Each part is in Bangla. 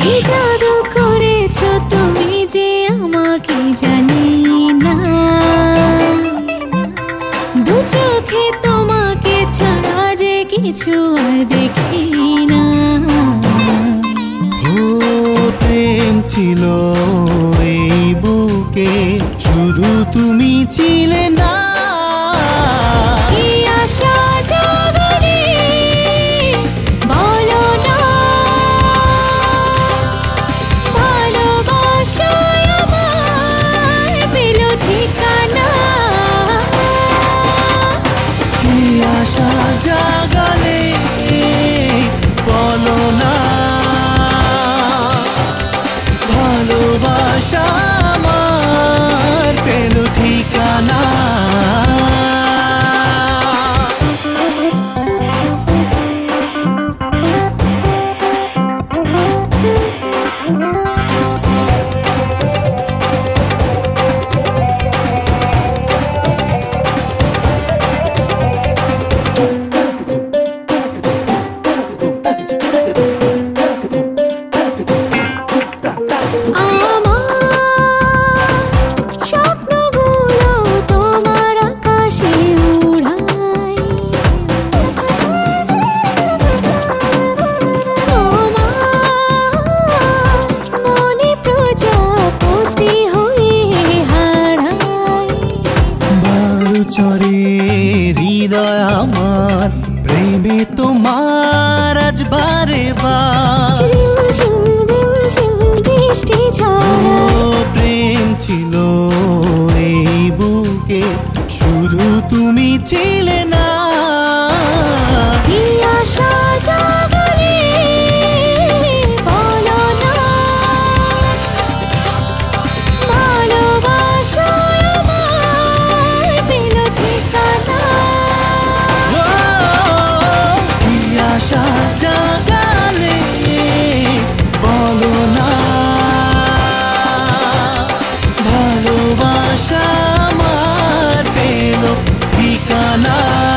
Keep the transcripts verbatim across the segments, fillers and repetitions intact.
জাদু করেছো তুমি যে আমাকে জানি না, দু চোখে তোমাকে ছাড়া যে কিছু আর দেখি না। ও প্রেম ছিল এই বুকে, শুধু তুমি ছিলে না। কি আশা জাগলে বলো না, ভালোবাসায় আমার পেল ঠিকানা। কি আশা জাগালে বলো না, ভালোবাসা আমার পেল ঠিকানা। চরে হৃদয় আমার প্রেমে তোমার আজ বারে বার। প্রেম ছিল এই বুকে, শুধু তুমি ছিলে না। কি আশা জাগলে বলো না, ভালোবাসায় আমার পেল ঠিকানা। কি আশা জাগালে বলো না, ভালোবাসা আমার পেল ঠিকানা।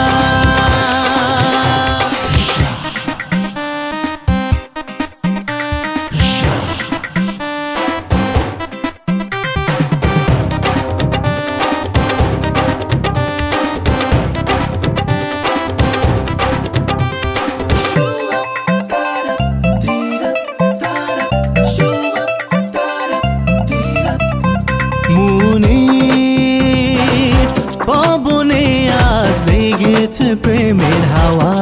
মনের পবনে আজ লেগেছে প্রেমের হাওয়া।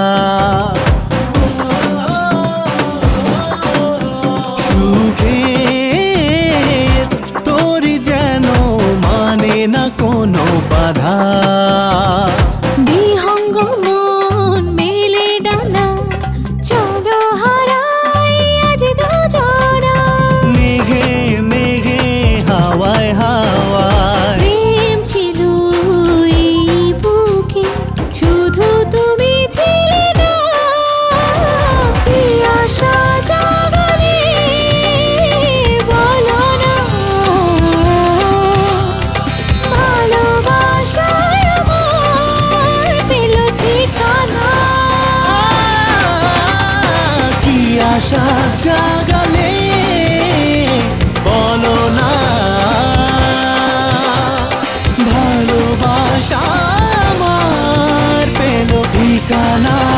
সুখে তোর যেন মানে না কোনো বাধা। বিহঙ্গ মন মেলে ডানা, চলো হারাই আজ দুজনা। মেঘে মেঘে হাওয়ায় হাওয়ায় প্রেম ছিল এই বুকে, শুধু তুমি ছিলে না। কি আশা জাগলে বলো না, ভালোবাসায় আমার পেল ঠিকানা। কি আশা জাগালে বলো না, ভালোবাসা আমার পেল ঠিকানা।